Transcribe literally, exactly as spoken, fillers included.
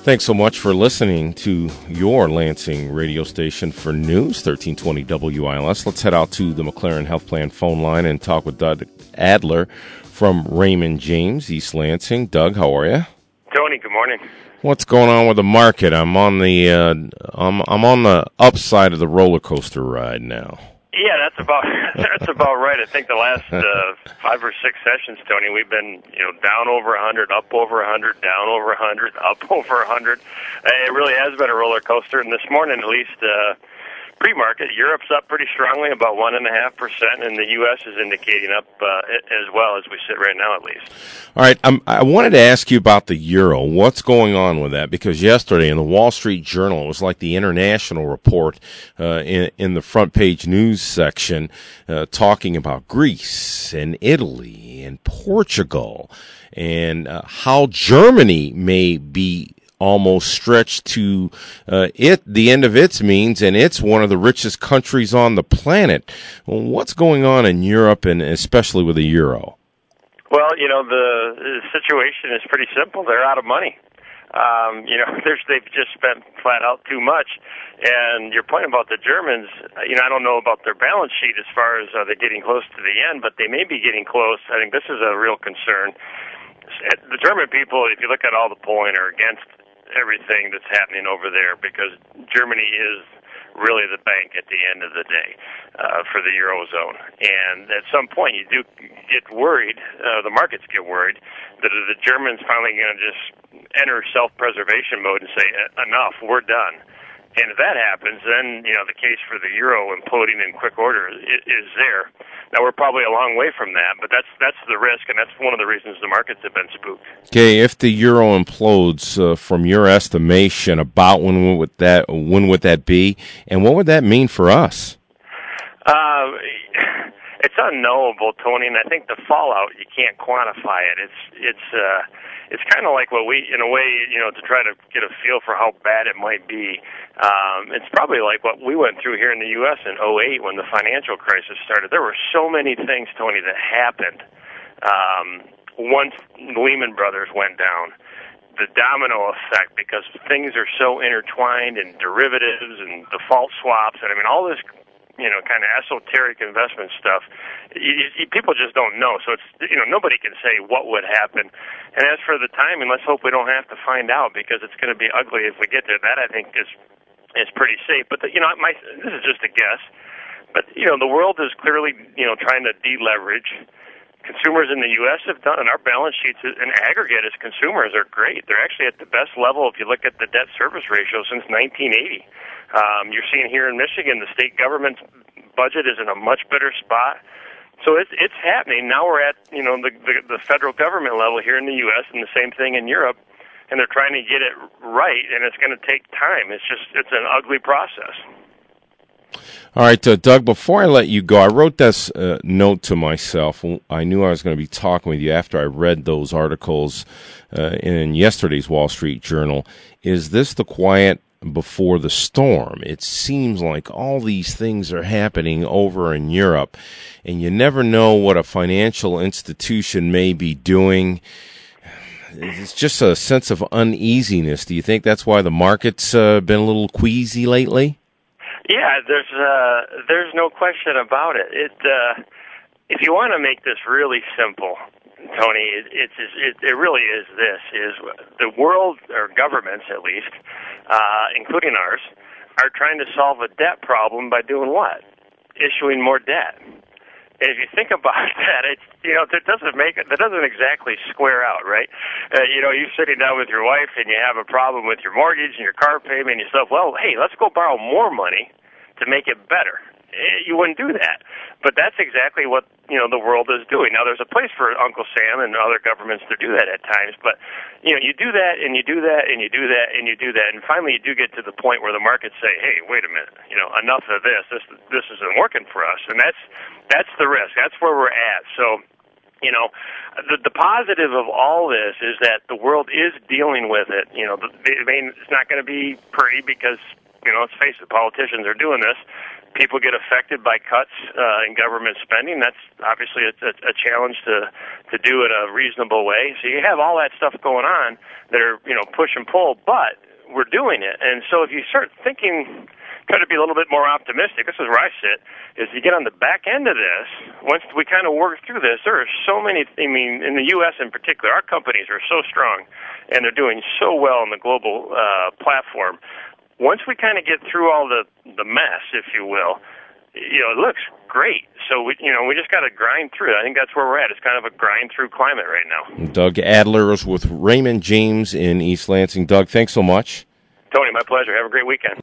Thanks so much for listening to your Lansing radio station for news, thirteen twenty W I L S. Let's head out to the McLaren Health Plan phone line and talk with Doug Adler from Raymond James, East Lansing. Doug, how are you? Tony, good morning. What's going on with the market? I'm on the uh, I'm I'm on the upside of the roller coaster ride now. Yeah, that's about that's about right. I think the last uh, five or six sessions, Tony, we've been you know down over a hundred, up over a hundred, down over a hundred, up over a hundred. Uh, it really has been a roller coaster, and this morning, at least uh, pre-market, Europe's up pretty strongly, about one and a half percent, and the U S is indicating up uh, as well as we sit right now, at least. All right, um, I wanted to ask you about the euro. What's going on with that? Because yesterday in the Wall Street Journal, it was like the international report uh, in, in the front page news section uh, talking about Greece and Italy and Portugal and uh, how Germany may be almost stretched to uh, it the end of its means, and it's one of the richest countries on the planet. Well, what's going on in Europe, and especially with the euro? Well, you know, the, the situation is pretty simple. They're out of money. Um, you know, they've just spent flat out too much. And your point about the Germans, you know, I don't know about their balance sheet as far as are they getting close to the end, but they may be getting close. I think this is a real concern. The German people, if you look at all the polling, are against everything that's happening over there because Germany is really the bank at the end of the day uh, for the Eurozone. And at some point you do get worried, uh, the markets get worried, that the Germans finally going to just enter self-preservation mode and say, enough, we're done. And if that happens, then, you know, the case for the euro imploding in quick order is there. Now, we're probably a long way from that, but that's that's the risk, and that's one of the reasons the markets have been spooked. Okay, if the euro implodes, uh, from your estimation, about when would that when would that be, and what would that mean for us? Uh, it's unknowable, Tony, and I think the fallout, you can't quantify it. It's it's uh, it's kind of like what we, in a way, you know, to try to get a feel for how bad it might be. Um, it's probably like what we went through here in the U S in oh eight when the financial crisis started. There were so many things, Tony, that happened um, once Lehman Brothers went down. The domino effect, because things are so intertwined, and derivatives and default swaps, and I mean all this, you know, kind of esoteric investment stuff. You, you, people just don't know. So it's, you know, nobody can say what would happen. And as for the timing, let's hope we don't have to find out, because it's going to be ugly if we get there. That, I think, is is pretty safe. But the, you know, my this is just a guess. But you know, the world is clearly, you know, trying to deleverage. Consumers in the U S have done, and our balance sheets in aggregate as consumers are great. They're actually at the best level if you look at the debt service ratio since nineteen eighty. Um, you're seeing here in Michigan, the state government's budget is in a much better spot. So it's it's happening. Now we're at, you know, the, the the federal government level here in the U S and the same thing in Europe, and they're trying to get it right, and it's going to take time. It's just it's an ugly process. All right, uh, Doug, before I let you go, I wrote this uh, note to myself. I knew I was going to be talking with you after I read those articles uh, in yesterday's Wall Street Journal. Is this the quiet before the storm? It seems like all these things are happening over in Europe, and you never know what a financial institution may be doing. It's just a sense of uneasiness. Do you think that's why the market's uh, been a little queasy lately? Yeah, there's uh, there's no question about it. It uh, if you want to make this really simple, Tony, it, it's it, it really is this: is the world, or governments at least, uh, including ours, are trying to solve a debt problem by doing what? Issuing more debt. And if you think about that, it's, you know, that doesn't make it, that doesn't exactly square out, right? Uh, you know, you're sitting down with your wife and you have a problem with your mortgage and your car payment, and you say, well, hey, let's go borrow more money to make it better. You wouldn't do that. But that's exactly what, you know, the world is doing. Now, there's a place for Uncle Sam and other governments to do that at times, but, you know, you do that and you do that and you do that and you do that, and finally you do get to the point where the markets say, hey, wait a minute, you know, enough of this. This this isn't working for us. And that's that's the risk. That's where we're at. So, you know, the, the positive of all this is that the world is dealing with it. You know, I mean, it's not going to be pretty because, you know, let's face it, politicians are doing this. people get affected by cuts uh, in government spending. That's obviously a, a, a challenge to to do it a reasonable way. So you have all that stuff going on that are, you know, push and pull, but we're doing it. And so if you start thinking, try to be a little bit more optimistic, this is where I sit, is you get on the back end of this, once we kind of work through this, there are so many, I mean, in the U S in particular, our companies are so strong, and they're doing so well in the global uh, platform. Once we kind of get through all the, the mess, if you will, you know, it looks great. So, we, you know, we just got to grind through it. I think that's where we're at. It's kind of a grind-through climate right now. Doug Adler is with Raymond James in East Lansing. Doug, thanks so much. Tony, my pleasure. Have a great weekend.